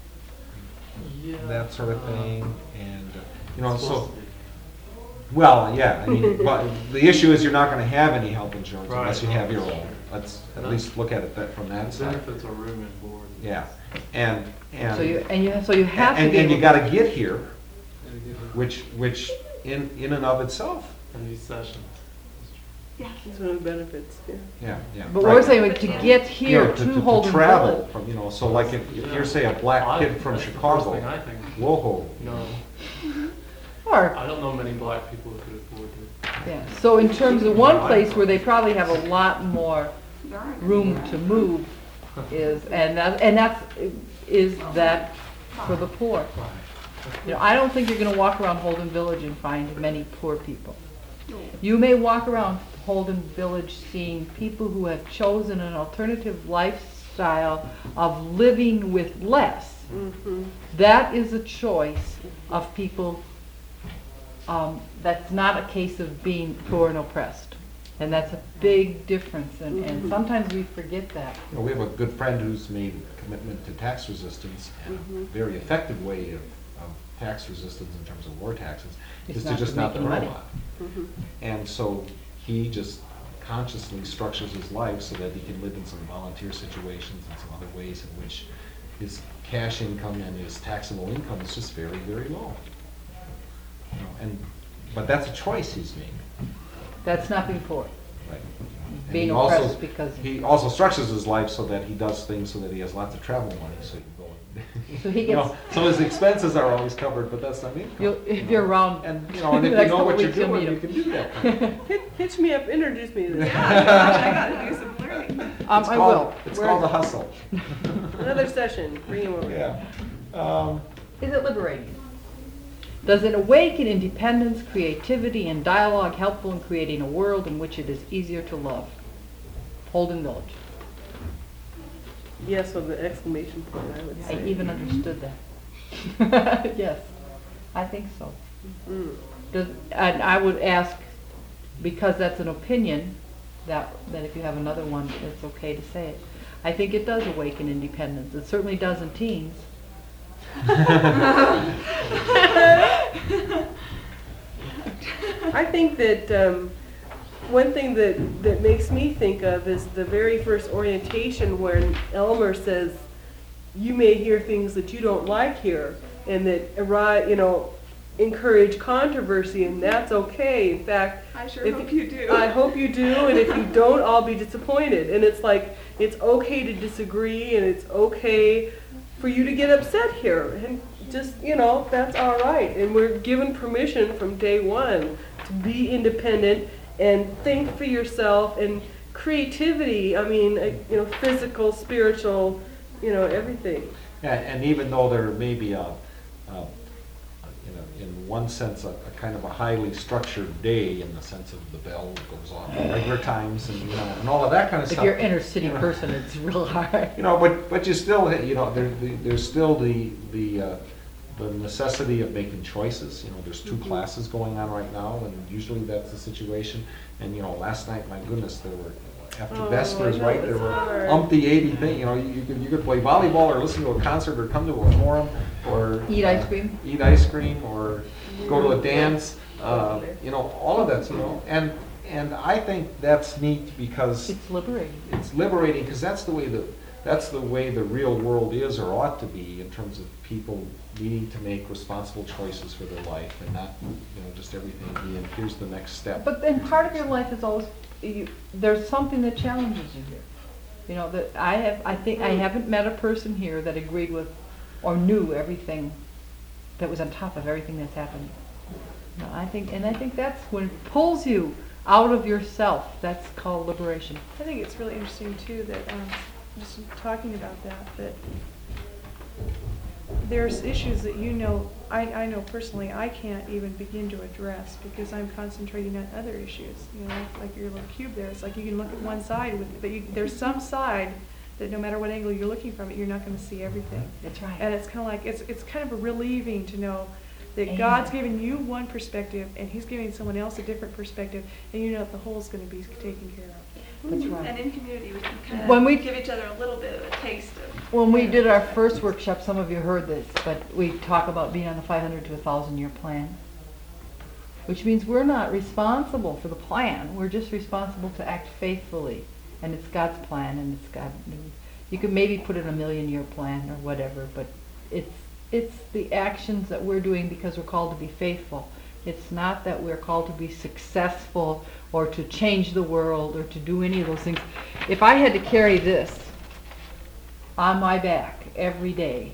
that sort of thing, and, you know, so. Well, yeah, I mean, but the issue is you're not gonna have any health insurance unless you have your own. Let's at least look at it from that side. Benefits are room and board. Yeah, and. So you have to be And able you gotta get here, which in and of itself, And these sessions. Yeah. It's one of the benefits, yeah. yeah. But right. we're saying like, to get You here know, to Holden travel Village. from, you know, so like if you're, say, a black kid from That's the Chicago, first thing I think. whoa, No, Or, I don't know many black people who could afford to. yeah, so in terms of one place where they probably have a lot more There aren't room to move is that for the poor. You know, I don't think you're gonna walk around Holden Village and find many poor people. You may walk around Holden Village seeing people who have chosen an alternative lifestyle of living with less. That is a choice of people, that's not a case of being poor and oppressed. And that's a big difference, and sometimes we forget that. you know, we have a good friend who's made a commitment to tax resistance, and a very effective way of tax resistance in terms of war taxes It's is to not just to not making earn a money. lot. And so he just consciously structures his life so that he can live in some volunteer situations and some other ways in which his cash income and his taxable income is just very, very low. You know, but that's a choice he's made. That's not being poor. Right. And Being he also- oppressed because- He also structures his life so that he does things so that he has lots of travel money, so he can go. So he You know, gets, so his expenses are always covered, but that's not income. if you're around, And, you know, and if you next know couple what you're weeks, you'll doing, meet you him. can do that. Hitch me up, introduce me to this. I gotta do some learning. I will. It's We're- called a hustle. Another session, bring him over. Yeah. Is it liberating? Does it awaken independence, creativity, and dialogue helpful in creating a world in which it is easier to love? Holden Village. Yes, with the exclamation point, I would I say. even understood that. Yes, I think so. And I would ask, because that's an opinion, that if you have another one, it's okay to say it. I think it does awaken independence. It certainly does in teens. I think that one thing that makes me think of is the very first orientation where Elmer says, you may hear things that you don't like here, and that encourage controversy, and that's okay. In fact, I sure hope you do. I hope you do, and if you don't, I'll be disappointed. And it's like, it's okay to disagree, and it's okay for you to get upset here, and just, that's all right. And we're given permission from day one to be independent and think for yourself, and creativity, physical, spiritual, everything. Yeah, and even though there may be in one sense, a kind of a highly structured day, in the sense of the bell goes off at regular times, and all of that kind of If stuff. you're an inner city person, it's real hard. But you still, there's still the necessity of making choices. There's two classes going on right now, and usually that's the situation. And last night, my goodness, there were, after Vespers, right, there were umpty 80 things. You could play volleyball, or listen to a concert, or come to a forum, or Eat ice cream. eat ice cream, or go to a dance. All of that. And I think that's neat, because It's liberating. it's liberating, because that's the way the real world is, or ought to be, in terms of people needing to make responsible choices for their life, and not just everything being, here's the next step. But then part of your life is always, there's something that challenges you here. That I haven't met a person here that agreed with or knew everything that was on top of everything that's happening. I think that's when it pulls you out of yourself. That's called liberation. I think it's really interesting too that just talking about that there's issues that I know personally I can't even begin to address, because I'm concentrating on other issues. Like your little cube there. It's like you can look at one side, but there's some side that no matter what angle you're looking from it, you're not going to see everything. That's right. And it's kind of like it's kind of relieving to know that And- God's giving you one perspective and He's giving someone else a different perspective, and that the whole's going to be taken care of. That's right. And in community, we can kind When of we- give each other a little bit of a taste of. When we did our first workshop, some of you heard this, but we talk about being on a 500 to 1,000-year plan, which means we're not responsible for the plan. We're just responsible to act faithfully, and it's God's plan, and it's God. You could maybe put in a 1,000,000-year plan or whatever, but it's the actions that we're doing because we're called to be faithful. It's not that we're called to be successful or to change the world or to do any of those things. If I had to carry this on my back every day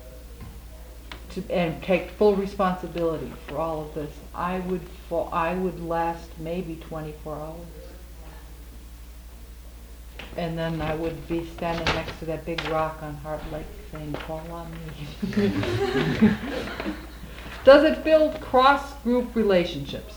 and take full responsibility for all of this, I would last maybe 24 hours. And then I would be standing next to that big rock on Heart Lake saying, fall on me. Does it build cross-group relationships?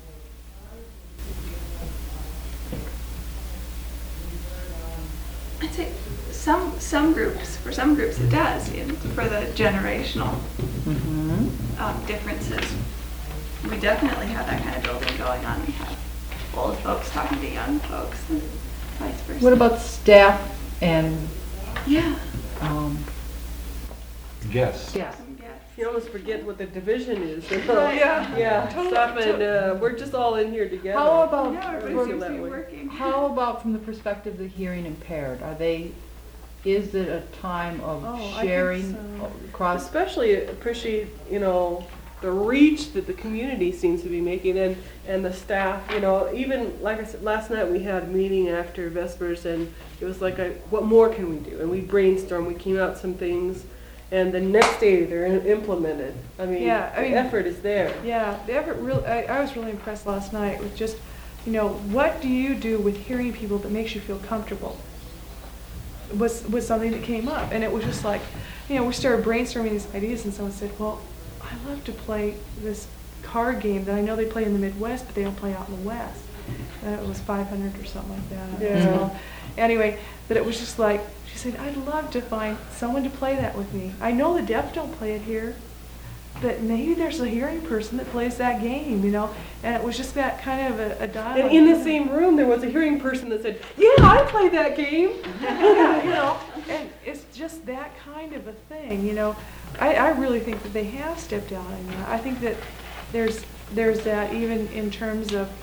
I'd say some groups, for some groups it does, for the generational differences. We definitely have that kind of building going on. We have old folks talking to young folks and vice versa. What about staff and Yeah. Yes. yes? You almost forget what the division is. Right. Yeah, stuff, and we're just all in here together. How about Yeah, Feel everybody that seems to be way. working. How about from the perspective of the hearing impaired? Is it a time of Oh, I think sharing so. across? Especially appreciate, the reach that the community seems to be making, and the staff, even, like I said, last night we had a meeting after Vespers, and it was like, what more can we do? And we brainstormed, we came out some things, and the next day they're implemented. The effort is there. Yeah, the effort really. I was really impressed last night with just, what do you do with hearing people that makes you feel comfortable? Was something that came up, and it was just like, we started brainstorming these ideas, and someone said, well, I love to play this card game that I know they play in the Midwest, but they don't play out in the West. It was 500 or something like that. Yeah. So, anyway, but it was just like, she said, I'd love to find someone to play that with me. I know the deaf don't play it here, but maybe there's a hearing person that plays that game, you know, and it was just that kind of a dialogue. And in the same room, there was a hearing person that said, yeah, I play that game. Yeah, you know, and it's just that kind of a thing, you know. I really think that they have stepped out in that. I think that there's that even in terms of,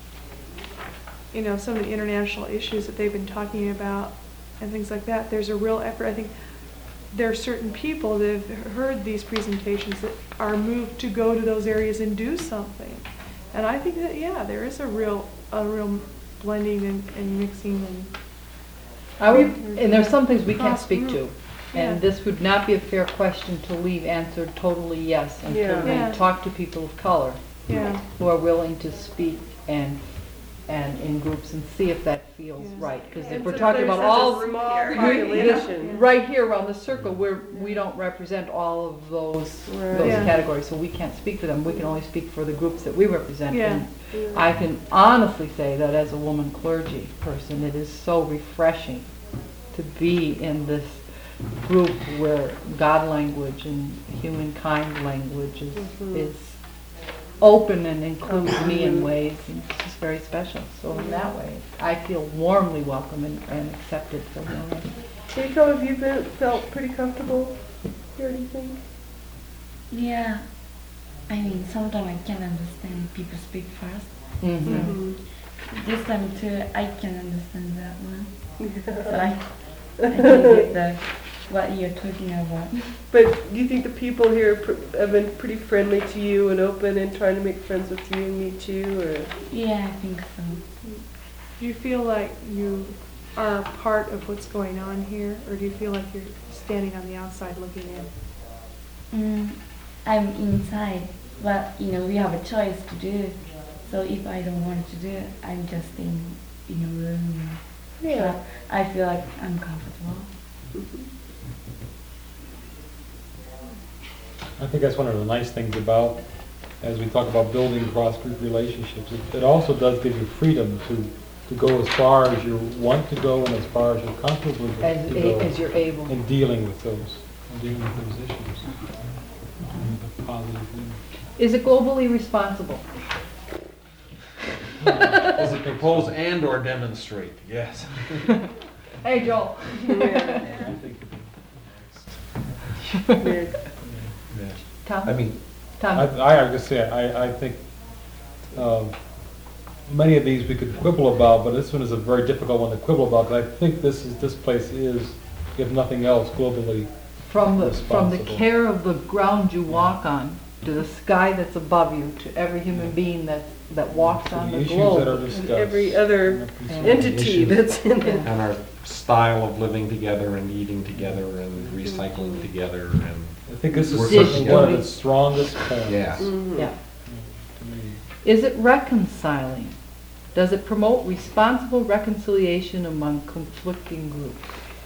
you know, some of the international issues that they've been talking about and things like that. There's a real effort. I think there are certain people that have heard these presentations that are moved to go to those areas and do something. And I think that, yeah, there is a real blending and mixing and And there's some things we can't Cross speak to. group. Yeah. And this would not be a fair question to leave answered totally yes until Yeah. we Yeah. talk to people of color yeah. who are willing to speak and in groups and see if that feels Yes. right. Because if And we're so talking there's about such a all small Right, population. right here around the circle, we don't represent all of those Right. Yeah. categories, so we can't speak for them. We can only speak for the groups that we represent. Yeah. And I can honestly say that as a woman clergy person, it is so refreshing to be in this group where God language and humankind language is open and includes me in ways, and it's just very special. So in that way, I feel warmly welcome and accepted from already. Keiko, have you felt pretty comfortable here, do you think? Yeah, I mean, sometimes I can understand people speak fast. Mm-hmm. This time too, I can understand that one. So I can get the what you're talking about. But do you think the people here have been pretty friendly to you and open and trying to make friends with you and meet you? Or? Yeah, I think so. Do you feel like you are part of what's going on here, or do you feel like you're standing on the outside looking in? I'm inside, but you know we have a choice to do it. So if I don't want to do it, I'm just in a room. Yeah. So I feel like I'm comfortable. I think that's one of the nice things about, as we talk about building cross-group relationships, it also does give you freedom to go as far as you want to go and as far as you're comfortable to go As you're able. in dealing with those issues. The positive thing. Is it globally responsible? Does it propose and or demonstrate? Yes. Hey, Joel. Yeah. Tom? I mean, Tom? I just say, I think many of these we could quibble about, but this one is a very difficult one to quibble about, because I think this place is, if nothing else, globally From the responsible. care of the ground you walk on, to the sky that's above you, to every human being that walks on the the issues that are globe. discussed. And every other represent entity issues. that's in it. and our style of living together and eating together and recycling together and, I think this is Working certainly one of together. its strongest points. yeah. Yeah. To me. Is it reconciling? Does it promote responsible reconciliation among conflicting groups?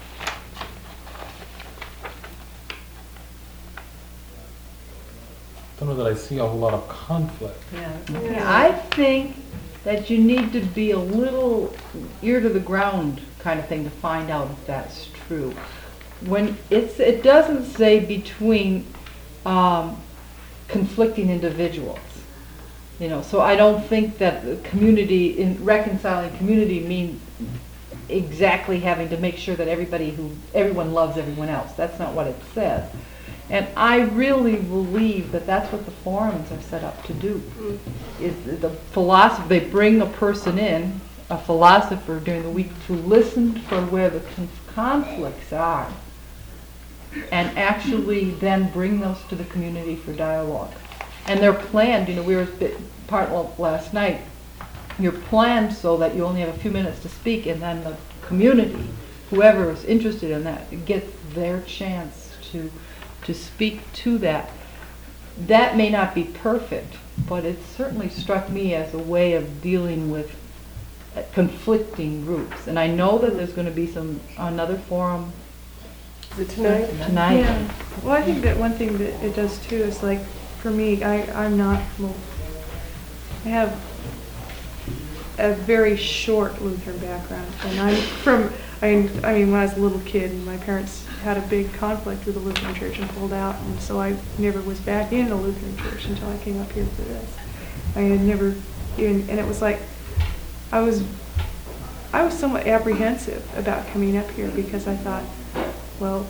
Don't know that I see a whole lot of conflict. Yeah, I think that you need to be a little ear to the ground kind of thing to find out if that's true. When it doesn't say between conflicting individuals, you know. So I don't think that the community, in reconciling community, means exactly having to make sure that everyone loves everyone else. That's not what it says. And I really believe that that's what the forums are set up to do. Is the philosophy, they bring a person in, a philosopher during the week, to listen for where the conflicts are, and actually then bring those to the community for dialogue. And they're planned, you know, we were part of last night, you're planned so that you only have a few minutes to speak, and then the community, whoever is interested in that, gets their chance to speak to that. That may not be perfect, but it certainly struck me as a way of dealing with conflicting groups. And I know that there's going to be another forum Is it tonight? tonight. Yeah. Well, I think that one thing that it does too is, like, for me, I'm not, well, I have a very short Lutheran background, and I'm from, I mean, when I was a little kid, my parents had a big conflict with the Lutheran Church and pulled out, and so I never was back in the Lutheran Church until I came up here for this. I had never even, and it was like, I was somewhat apprehensive about coming up here because I thought, well,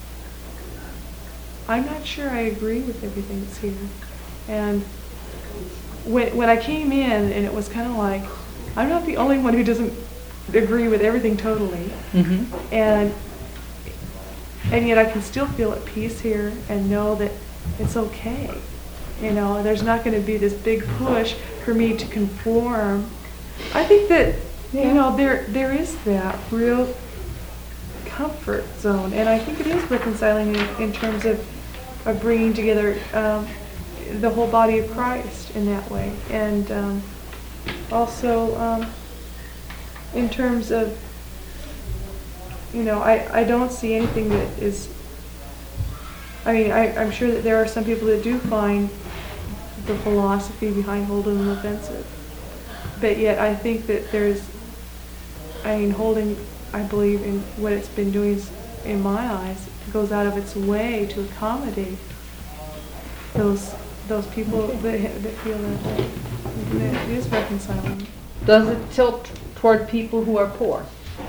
I'm not sure I agree with everything that's here. And when I came in, and it was kind of like, I'm not the only one who doesn't agree with everything totally. Mm-hmm. And yet I can still feel at peace here and know that it's okay. You know, there's not going to be this big push for me to conform. I think that, you know, there is that real comfort zone, and I think it is reconciling in terms of bringing together the whole body of Christ in that way, and also in terms of, you know, I don't see anything that is, I mean, I'm sure that there are some people that do find the philosophy behind Holden offensive, but yet I think that there's, I mean, Holden, I believe in what it's been doing in my eyes, goes out of its way to accommodate those people that feel that way. It is reconciling. Does it tilt toward people who are poor?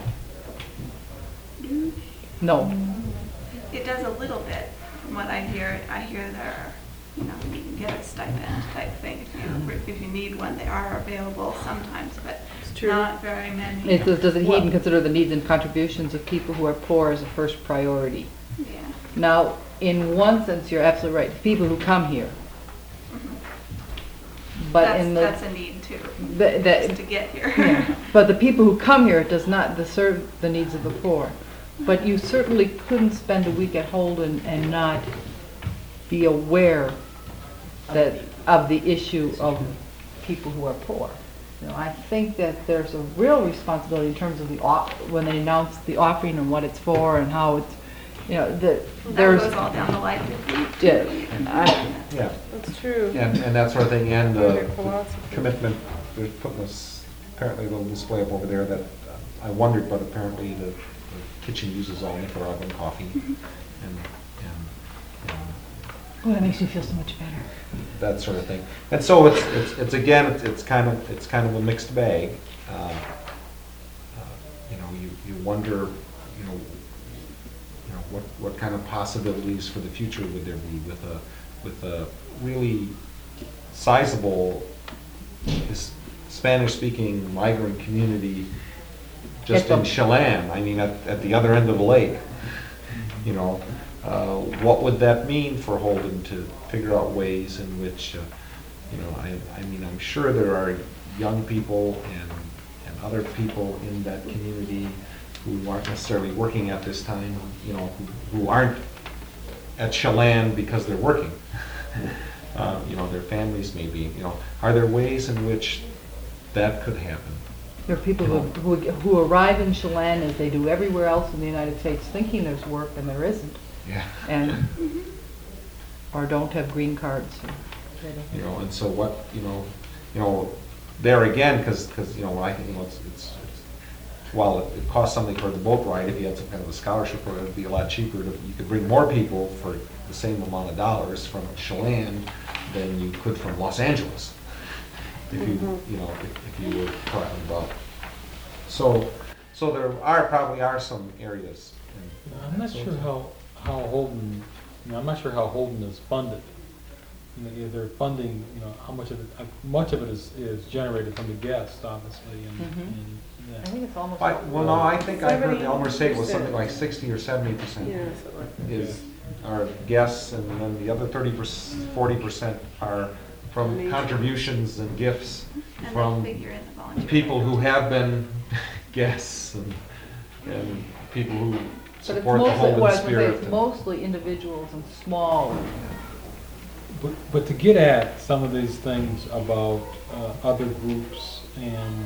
No. It does a little bit. From what I hear there are, you know, you can get a stipend type thing if you need one. They are available sometimes, but not very many. Does it even consider the needs and contributions of people who are poor as a first priority? Yeah. Now, in one sense, you're absolutely right. The people who come here. But that's a need too. Just to get here. Yeah. But the people who come here does not serve the needs of the poor. But you certainly couldn't spend a week at Holden and not be aware that of the issue of people who are poor. You know, I think that there's a real responsibility in terms of when they announce the offering and what it's for and how it's, you know, that goes all down the line. Yeah. That's true. And that sort of thing, and Their the philosophy. commitment, they're putting this, apparently a little display up over there that I wondered, but apparently the kitchen uses all Nicaraguan coffee, and oh, that makes me feel so much better. that sort of thing. And so it's again, it's kind of a mixed bag. You know, you wonder, you know, what kind of possibilities for the future would there be with a really sizable Spanish-speaking migrant community just in Chelan. I mean, at the other end of the lake. You know, what would that mean for Holden to figure out ways in which, you know, I mean, I'm sure there are young people and other people in that community who aren't necessarily working at this time, you know, who aren't at Chelan because they're working. You know, their families may be, you know. Are there ways in which that could happen? There are people who arrive in Chelan as they do everywhere else in the United States thinking there's work and there isn't. Yeah. And or don't have green cards. You know, and so what, you know, there again, because you know, I think, you know, it's while it costs something for the boat ride, if you had some kind of a scholarship program, it would be a lot cheaper. You could bring more people for the same amount of dollars from Chelan than you could from Los Angeles, if you know, if you were talking about. So there probably are some areas. I'm not sure how Holden, you know, I'm not sure how Holden is funded. You know, if they're funding, you know, how much of it is generated from the guests, obviously, and I think it's almost. Well, no, I think I heard Elmer say it was something like 60 or 70% is our guests, and then the other 40% are from contributions and gifts And from they figure in the volunteer people rate. who have been guests and people who But it's support the mostly, Holden what I was gonna say, spirit. it's mostly individuals and small. But to get at some of these things about other groups and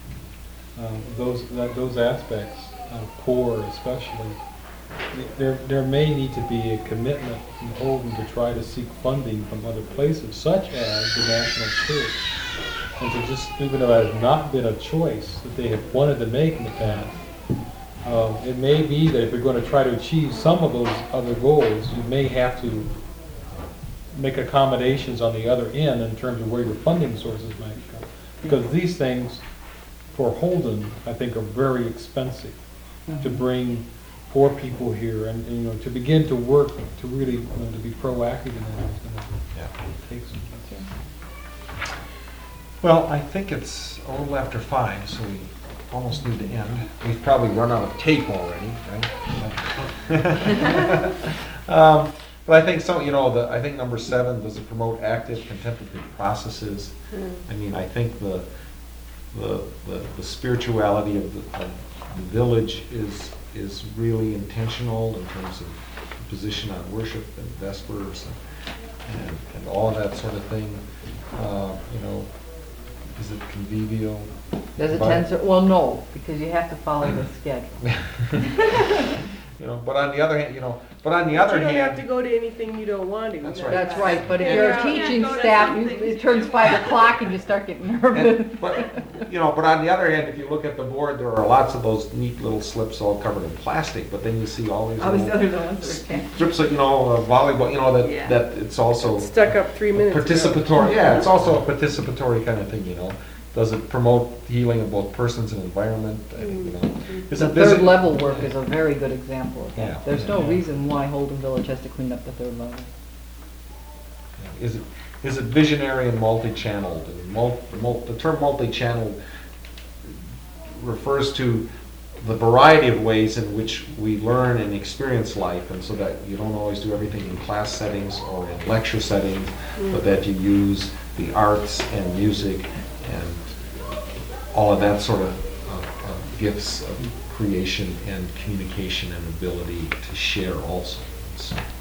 those aspects, poor especially, there may need to be a commitment from Holden to try to seek funding from other places, such as the National Church, and to just, even though it has not been a choice that they have wanted to make in the past, It may be that if you're going to try to achieve some of those other goals, you may have to make accommodations on the other end in terms of where your funding sources might come. Because these things, for Holden, I think are very expensive to bring 4 people here and, you know, to begin to work, to really, you know, to be proactive in that is going Yeah. to take some. Well, I think it's a little after 5, so we almost need to end. We've probably run out of tape already, right? But I think some, you know, I think number 7, does it promote active contemplative processes? I mean, I think the spirituality of the village is really intentional in terms of position on worship and vespers and all of that sort of thing. You know, is it convivial? Does it But- tend to, well, no, because you have to follow the schedule. You know, but on the other hand, You don't have to hand, go to anything you don't want to. That's right. That's right, but if Yeah. you're a Yeah. teaching Go to staff, something. it turns 5 o'clock and you start getting nervous. but on the other hand, if you look at the board, there are lots of those neat little slips all covered in plastic, but then you see all these Obviously, little other ones that are tan. strips of, you know, volleyball, you know, Yeah. that it's also Stuck up 3 minutes ago. participatory, yeah, it's also a participatory kind of thing, you know. Does it promote healing of both persons and environment? I think, you know. Is The it third visit- level work is a very good example of Yeah. that. There's no Yeah. reason why Holden Village has to clean up the third level. Is it visionary and multi-channeled? And the term multi-channeled refers to the variety of ways in which we learn and experience life, and so that you don't always do everything in class settings or in lecture settings, but that you use the arts and music and all of that sort of gifts of creation and communication and ability to share also. So,